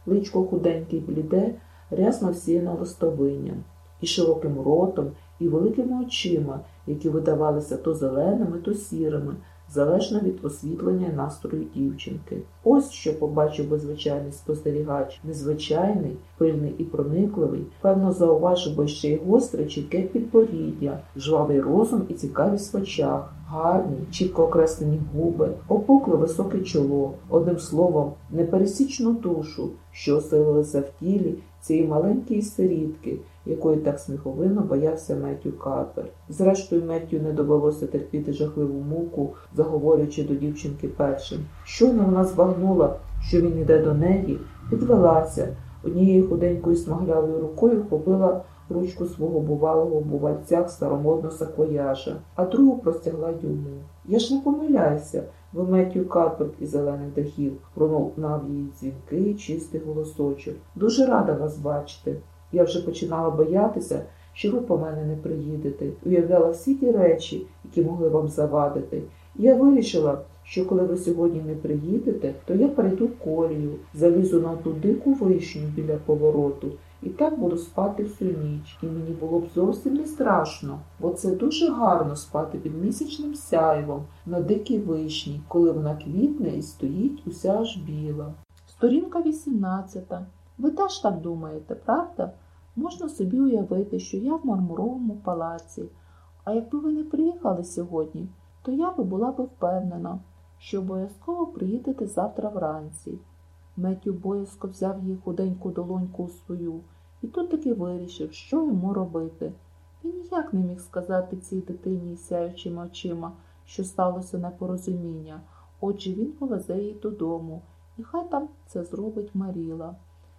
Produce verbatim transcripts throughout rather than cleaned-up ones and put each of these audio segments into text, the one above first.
личко худеньке й бліде, рясно всіяно листовинням, і широким ротом, і великими очима, які видавалися то зеленими, то сірими, залежно від освітлення настрою дівчинки. Ось що побачив би звичайний спостерігач. Незвичайний, пильний і проникливий, певно зауважив би ще й гостре, чітке підборіддя, жвавий розум і цікавість в очах, гарні, чітко окреслені губи, опукле високе чоло, одним словом, непересічну душу, що оселилася в тілі цієї маленької сирітки, якої так сміховинно боявся Меттью Карпер. Зрештою, Меттью не довелося терпіти жахливу муку, заговорюючи до дівчинки першим. Щойно вона збагнула, що він іде до неї, підвелася, однією худенькою смаглявою рукою вхопила ручку свого бувалого в бувальцях старомодного саквояжа, а другу простягла йому. «Я ж не помиляюся, ви Меттью Карпер із зелених дахів», пролунав її дзвінкий, чистий голосочок. «Дуже рада вас бачити. Я вже починала боятися, що ви по мене не приїдете. Уявляла всі ті речі, які могли вам завадити. Я вирішила, що коли ви сьогодні не приїдете, то я перейду колію, залізу на ту дику вишню біля повороту, і так буду спати всю ніч. І мені було б зовсім не страшно, бо це дуже гарно спати під місячним сяйвом на дикій вишні, коли вона квітне і стоїть уся аж біла». Сторінка вісімнадцята. Ви теж так думаєте, правда? Можна собі уявити, що я в Мармуровому палаці. А якби ви не приїхали сьогодні, то я би була би впевнена, що обов'язково приїдете завтра вранці. Меттью боязко взяв її худеньку долоньку у свою і тут таки вирішив, що йому робити. Він ніяк не міг сказати цій дитині із сяючими очима, що сталося непорозуміння. Отже, він повезе її додому, і хай там це зробить Маріла.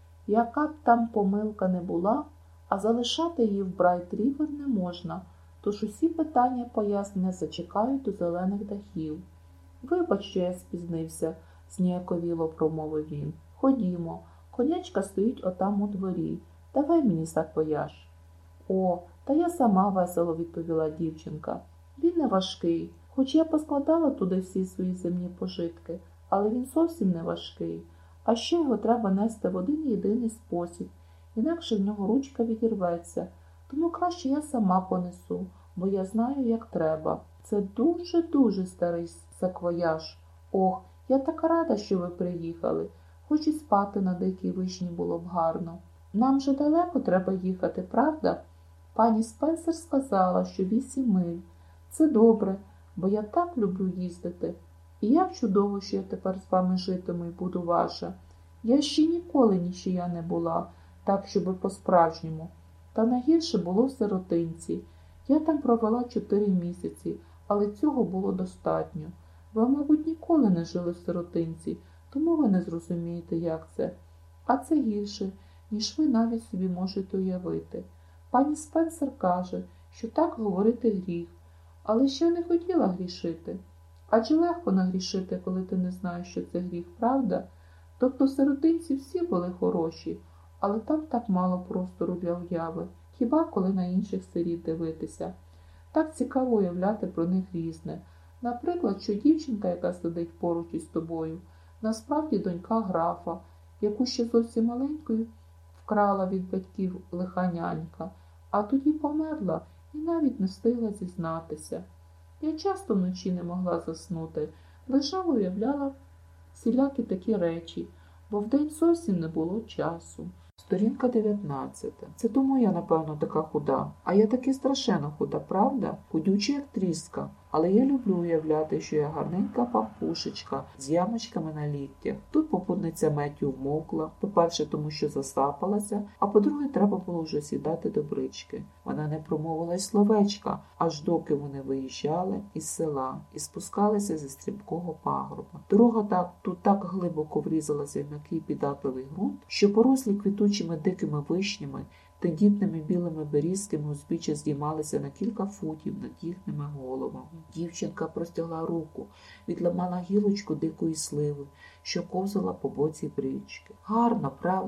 Яка б там помилка не була, а залишати її в Брайт-Рівер не можна, тож усі питання пояснення зачекають до зелених дахів. «Вибач, що я спізнився», – зніяковіло промовив він. «Ходімо, конячка стоїть отам у дворі. Давай мені саквояж». «О, та я сама весело», – відповіла дівчинка. «Він не важкий, хоч я поскладала туди всі свої земні пожитки, але він зовсім не важкий. А ще його треба нести в один єдиний спосіб, інакше в нього ручка відірветься. Тому краще я сама понесу, бо я знаю, як треба. Це дуже-дуже старий саквояж. Ох, я така рада, що ви приїхали. Хоч і спати на дикій вишні було б гарно. Нам же далеко треба їхати, правда? Пані Спенсер сказала, що вісім миль. Це добре, бо я так люблю їздити. І як чудово, що я тепер з вами житиму і буду ваша. Я ще ніколи нічия не була, так, щоби по-справжньому. Та найгірше було в сиротинці. Я там провела чотири місяці, але цього було достатньо. Ви, мабуть, ніколи не жили в сиротинці, тому ви не зрозумієте, як це. А це гірше, ніж ви навіть собі можете уявити. Пані Спенсер каже, що так говорити гріх, але ще не хотіла грішити. Адже легко нагрішити, коли ти не знаєш, що це гріх, правда? Тобто сиротинці всі були хороші, але там так мало простору для уяви, хіба коли на інших сиріт дивитися. Так цікаво уявляти про них різне. Наприклад, що дівчинка, яка сидить поруч із тобою, насправді донька графа, яку ще зовсім маленькою вкрала від батьків лиха нянька, а тоді померла і навіть не встигла зізнатися. Я часто вночі не могла заснути, лежала, уявляла всілякі такі речі, бо вдень зовсім не було часу. Сторінка дев'ятнадцята. Це тому я, напевно, така худа. А я таки страшенно худа, правда? Худюча, як тріска. Але я люблю уявляти, що я гарненька папушечка з ямочками на ліктях. Тут попутниця Меттью вмовкла. По-перше, тому що засапалася, а по-друге, треба було вже сідати до брички. Вона не промовила й словечка, аж доки вони виїжджали із села і спускалися зі стрімкого пагорба. Дорога так, тут так глибоко врізалася в м'який піддатливий ґрунт, що порослі квітучими дикими вишнями, тендітними білими берізками узбіччя здіймалися на кілька футів над їхніми головами. Дівчинка простягла руку, відламала гілочку дикої сливи, що ковзала по боці брички. Гарно, правда,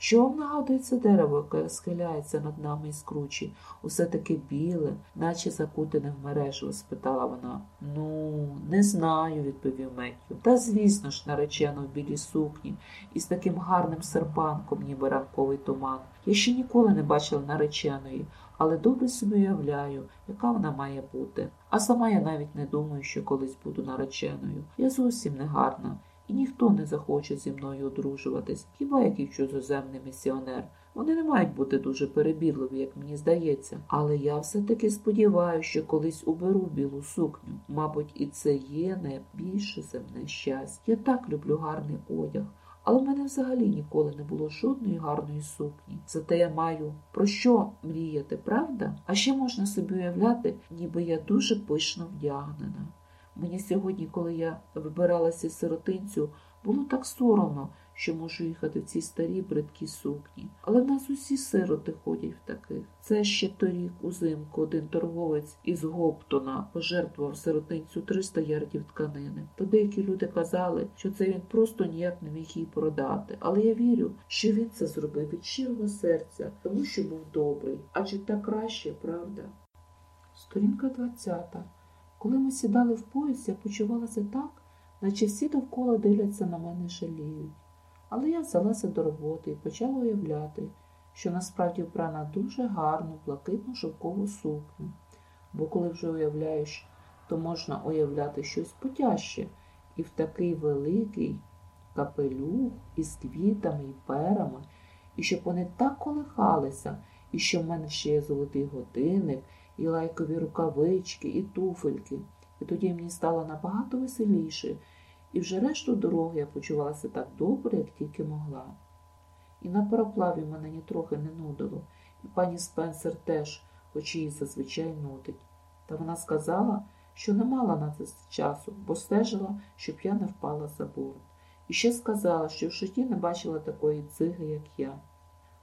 Що вам нагадує це дерево, яке схиляється над нами із кручі? Усе таке біле, наче закутане в мережу, спитала вона. Ну, не знаю, відповів Меттю. Та звісно ж, наречено в білій сукні, із таким гарним серпанком, ніби ранковий туман. Я ще ніколи не бачила нареченої, але добре собі уявляю, яка вона має бути. А сама я навіть не думаю, що колись буду нареченою. Я зовсім не гарна. І ніхто не захоче зі мною одружуватись, хіба який чужоземний місіонер. Вони не мають бути дуже перебірливі, як мені здається. Але я все-таки сподіваюся, що колись уберу білу сукню. Мабуть, і це є найбільше земне щастя. Я так люблю гарний одяг. Але в мене взагалі ніколи не було жодної гарної сукні. Зате я маю про що мріяти, правда? А ще можна собі уявляти, ніби я дуже пишно вдягнена. Мені сьогодні, коли я вибиралася з сиротинцю, було так соромно, що можу їхати в цій старій бридкій сукні. Але в нас усі сироти ходять в таких. Це ще торік узимку один торговець із Гоптона пожертвував сиротинцю триста ярдів тканини. То деякі люди казали, що це він просто ніяк не міг її продати. Але я вірю, що він це зробив від щирого серця, тому що був добрий. Адже так краще, правда? Сторінка двадцята. Коли ми сідали в поїзд, я почувалася так, наче всі довкола дивляться на мене і жаліють. Але я взялася до роботи і почала уявляти, що насправді вбрана дуже гарну, блакитну шовкову сукню. Бо коли вже уявляєш, то можна уявляти щось потяжче. І в такий великий капелюх із квітами і перами, і щоб вони так колихалися, і що в мене ще є золотий годинник, і лайкові рукавички, і туфельки. І тоді мені стало набагато веселіше, і вже решту дороги я почувалася так добре, як тільки могла. І на пароплаві мене нітрохи не нудило, і пані Спенсер теж, хоч її зазвичай нудить. Та вона сказала, що не мала на це часу, бо стежила, щоб я не впала за борт. І ще сказала, що в житті не бачила такої дзиги, як я.